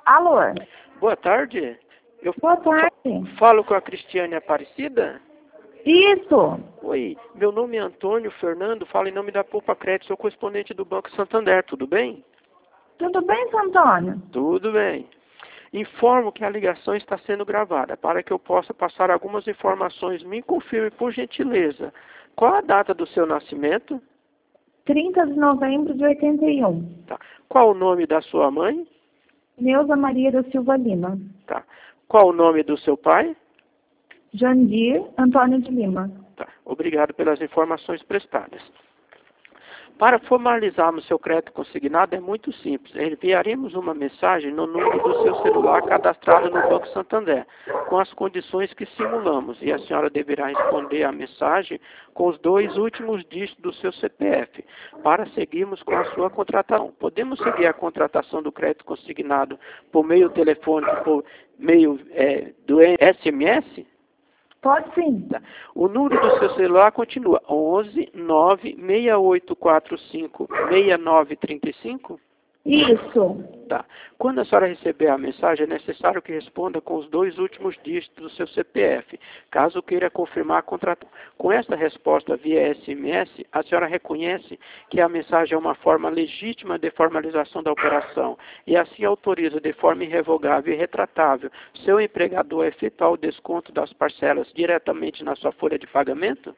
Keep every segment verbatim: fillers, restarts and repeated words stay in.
Alô? Boa tarde. Eu Boa tarde. falo com a Cristiane Aparecida? Isso. Oi, meu nome é Antônio Fernando, falo em nome da Poupa Crédito, sou correspondente do Banco Santander, tudo bem? Tudo bem, seu Antônio? Tudo bem. Informo que a ligação está sendo gravada. Para que eu possa passar algumas informações, me confirme, por gentileza, qual a data do seu nascimento? trinta de novembro de oitenta e um. Tá. Qual o nome da sua mãe? Neuza Maria da Silva Lima. Tá. Qual o nome do seu pai? Jandir Antônio de Lima. Tá. Obrigado pelas informações prestadas. Para formalizarmos seu crédito consignado é muito simples. Enviaremos uma mensagem no número do seu celular cadastrado no Banco Santander, com as condições que simulamos, e a senhora deverá responder à mensagem com os dois últimos dígitos do seu C P F, para seguirmos com a sua contratação. Podemos seguir a contratação do crédito consignado por meio telefônico, por meio é, do S M S? Pode sim. Tá. O número do seu celular continua onze nove seis oito quatro cinco seis nove três cinco? Isso. Tá. Quando a senhora receber a mensagem, é necessário que responda com os dois últimos dígitos do seu C P F, caso queira confirmar a contratação. Com esta resposta via S M S, a senhora reconhece que a mensagem é uma forma legítima de formalização da operação e assim autoriza de forma irrevogável e retratável seu empregador a efetuar o desconto das parcelas diretamente na sua folha de pagamento?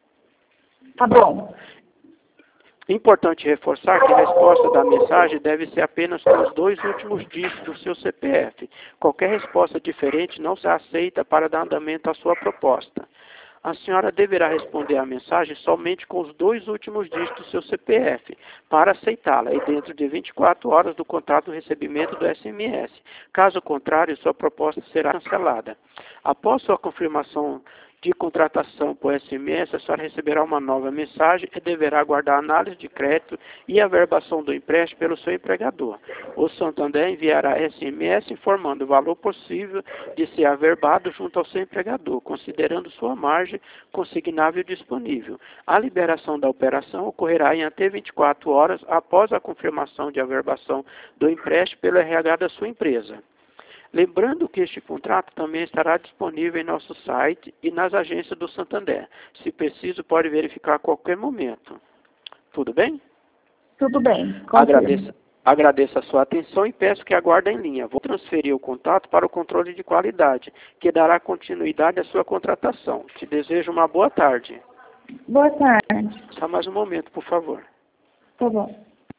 Tá bom. Importante reforçar que a resposta da mensagem deve ser apenas com os dois últimos dígitos do seu C P F. Qualquer resposta diferente não será aceita para dar andamento à sua proposta. A senhora deverá responder à mensagem somente com os dois últimos dígitos do seu C P F, para aceitá-la, e dentro de vinte e quatro horas do contrato do recebimento do S M S. Caso contrário, sua proposta será cancelada. Após sua confirmação de contratação por S M S, a senhora receberá uma nova mensagem e deverá aguardar a análise de crédito e a averbação do empréstimo pelo seu empregador. O Santander enviará S M S informando o valor possível de ser averbado junto ao seu empregador, considerando sua margem consignável disponível. A liberação da operação ocorrerá em até vinte e quatro horas após a confirmação de averbação do empréstimo pelo R H da sua empresa. Lembrando que este contrato também estará disponível em nosso site e nas agências do Santander. Se preciso, pode verificar a qualquer momento. Tudo bem? Tudo bem. Agradeço, agradeço a sua atenção e peço que aguarde em linha. Vou transferir o contato para o controle de qualidade, que dará continuidade à sua contratação. Te desejo uma boa tarde. Boa tarde. Só mais um momento, por favor. Tá bom.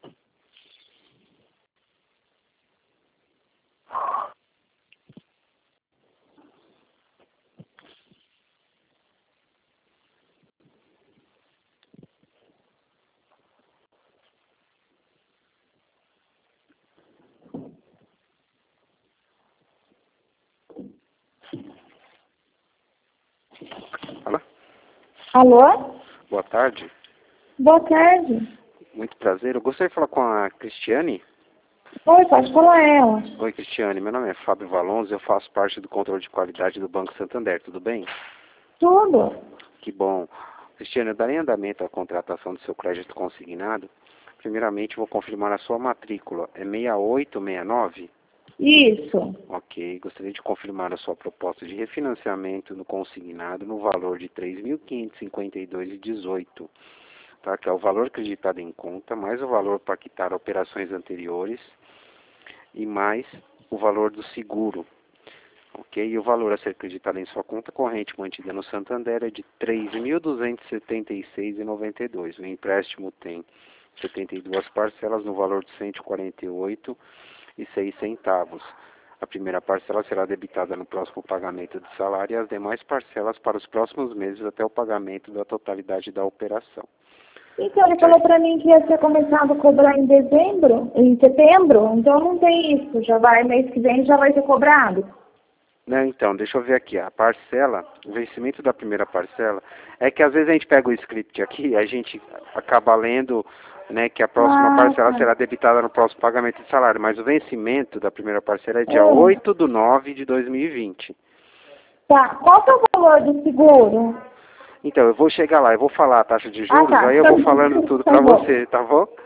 Alô? Alô? Boa tarde. Boa tarde. Muito prazer. Eu gostaria de falar com a Cristiane. Oi, pode falar ela. Oi, Cristiane. Meu nome é Fábio Valonzo, eu faço parte do controle de qualidade do Banco Santander. Tudo bem? Tudo. Que bom. Cristiane, eu darei andamento à contratação do seu crédito consignado. Primeiramente, vou confirmar a sua matrícula. É seis oito seis nove? Isso. Ok. Gostaria de confirmar a sua proposta de refinanciamento no consignado no valor de três mil quinhentos e cinquenta e dois reais e dezoito centavos. Tá? Que é o valor acreditado em conta, mais o valor para quitar operações anteriores e mais o valor do seguro. Ok? E o valor a ser acreditado em sua conta corrente mantida no Santander é de três mil duzentos e setenta e seis reais e noventa e dois centavos. O empréstimo tem setenta e duas parcelas no valor de cento e quarenta e oito reais e seis centavos. A primeira parcela será debitada no próximo pagamento de salário e as demais parcelas para os próximos meses até o pagamento da totalidade da operação. Então, ele falou pra mim que ia ser começado a cobrar em dezembro, em setembro, então não tem isso. Já vai, mês que vem já vai ser cobrado. Não, então, deixa eu ver aqui. A parcela, o vencimento da primeira parcela, é que às vezes a gente pega o script aqui e a gente acaba lendo, né, que a próxima Ah, parcela tá. será debitada no próximo pagamento de salário, mas o vencimento da primeira parcela é dia É. oito de nove de dois mil e vinte. Tá. Qual que é o valor do seguro? Então, eu vou chegar lá, eu vou falar a taxa de Ah, juros, tá. aí eu vou falando tudo Tá para bom. você, tá bom?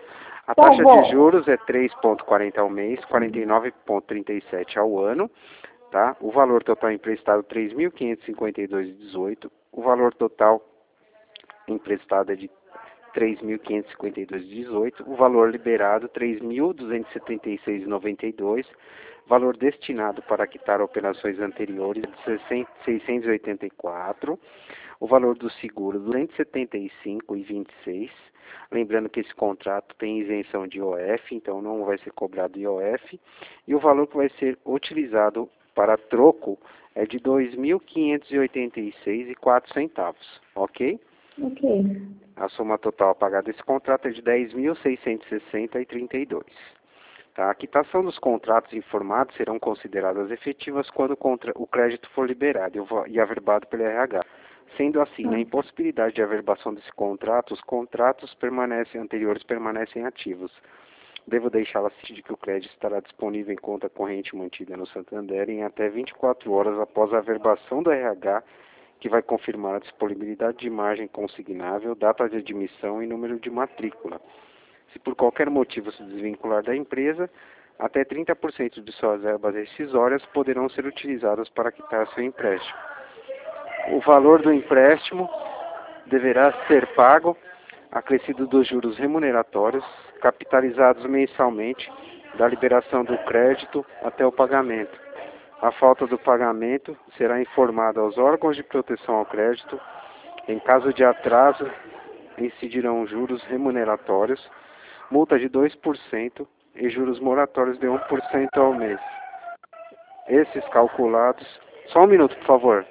A Tá taxa bom. de juros é três vírgula quarenta ao mês, quarenta e nove vírgula trinta e sete ao ano, tá? O valor total emprestado três mil quinhentos e cinquenta e dois vírgula dezoito. O valor total emprestado é de três mil quinhentos e cinquenta e dois vírgula dezoito. O valor liberado três mil duzentos e setenta e seis vírgula noventa e dois. Valor destinado para quitar operações anteriores de seiscentos e oitenta e quatro. O valor do seguro duzentos e setenta e cinco vírgula vinte e seis. Lembrando que esse contrato tem isenção de I O F, então não vai ser cobrado I O F. E o valor que vai ser utilizado para troco é de dois mil quinhentos e oitenta e seis vírgula quatro centavos, ok? Ok. A soma total a pagar desse contrato é de dez mil seiscentos e sessenta vírgula trinta e dois. Tá? A quitação dos contratos informados serão consideradas efetivas quando o crédito for liberado e averbado pelo R H. Sendo assim, na impossibilidade de averbação desse contrato, os contratos permanecem, anteriores permanecem ativos. Devo deixá-la ciente de que o crédito estará disponível em conta corrente mantida no Santander em até vinte e quatro horas após a averbação do R H, que vai confirmar a disponibilidade de margem consignável, data de admissão e número de matrícula. Se por qualquer motivo se desvincular da empresa, até trinta por cento de suas verbas rescisórias poderão ser utilizadas para quitar seu empréstimo. O valor do empréstimo deverá ser pago, acrescido dos juros remuneratórios, capitalizados mensalmente, da liberação do crédito até o pagamento. A falta do pagamento será informada aos órgãos de proteção ao crédito. Em caso de atraso, incidirão juros remuneratórios, multa de dois por cento e juros moratórios de um por cento ao mês. Esses calculados... Só um minuto, por favor.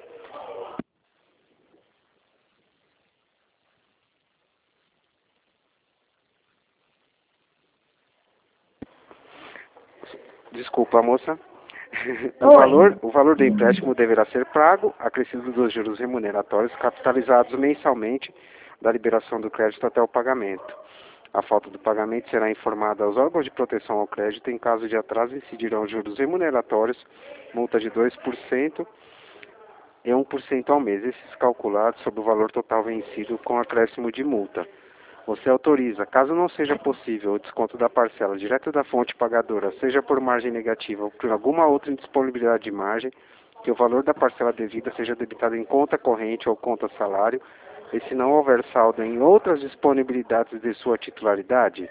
Desculpa, moça. O valor, o valor do empréstimo deverá ser pago, acrescido dos juros remuneratórios capitalizados mensalmente da liberação do crédito até o pagamento. A falta do pagamento será informada aos órgãos de proteção ao crédito. Em caso de atraso, incidirão juros remuneratórios, multa de dois por cento e um por cento ao mês, esses calculados sobre o valor total vencido com acréscimo de multa. Você autoriza, caso não seja possível o desconto da parcela direto da fonte pagadora, seja por margem negativa ou por alguma outra indisponibilidade de margem, que o valor da parcela devida seja debitado em conta corrente ou conta salário, e se não houver saldo em outras disponibilidades de sua titularidade?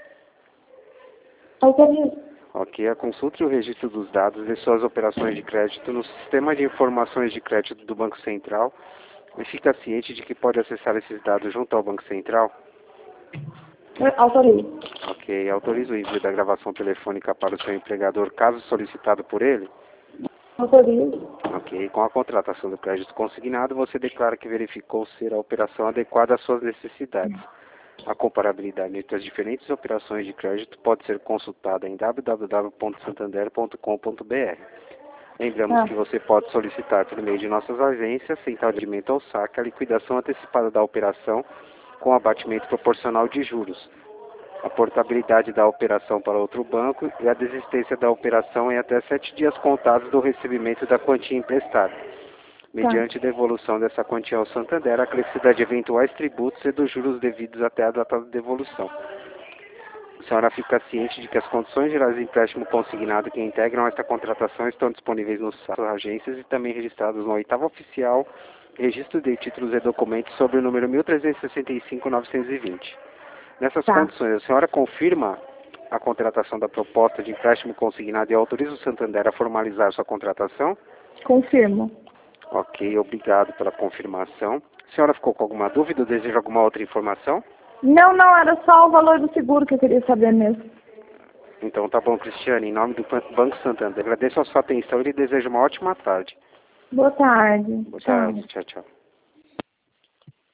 Autorizo. Ok, a consulta e o registro dos dados de suas operações de crédito no Sistema de Informações de Crédito do Banco Central e fica ciente de que pode acessar esses dados junto ao Banco Central? Autorizo. Ok, autoriza o envio da gravação telefônica para o seu empregador, caso solicitado por ele? Autorizo. Ok, com a contratação do crédito consignado, você declara que verificou ser a operação adequada às suas necessidades. A comparabilidade entre as diferentes operações de crédito pode ser consultada em w w w ponto santander ponto com ponto b r. Lembramos Ah. que você pode solicitar por meio de nossas agências, sem atendimento ao saque, a liquidação antecipada da operação com abatimento proporcional de juros, a portabilidade da operação para outro banco e a desistência da operação em até sete dias contados do recebimento da quantia emprestada, mediante devolução dessa quantia ao Santander, acrescida de eventuais tributos e dos juros devidos até a data da devolução. A senhora fica ciente de que as condições gerais de empréstimo consignado que integram esta contratação estão disponíveis nos sites das agências e também registrados no oitavo oficial, Registro de Títulos e Documentos sobre o número mil trezentos e sessenta e cinco ponto novecentos e vinte. Nessas Tá. condições, a senhora confirma a contratação da proposta de empréstimo consignado e autoriza o Santander a formalizar sua contratação? Confirmo. Ok, obrigado pela confirmação. A senhora ficou com alguma dúvida ou deseja alguma outra informação? Não, não, era só o valor do seguro que eu queria saber mesmo. Então tá bom, Cristiane. Em nome do Banco Santander, agradeço a sua atenção e lhe desejo uma ótima tarde. Boa tarde. Boa Tchau. tarde. Tchau, tchau.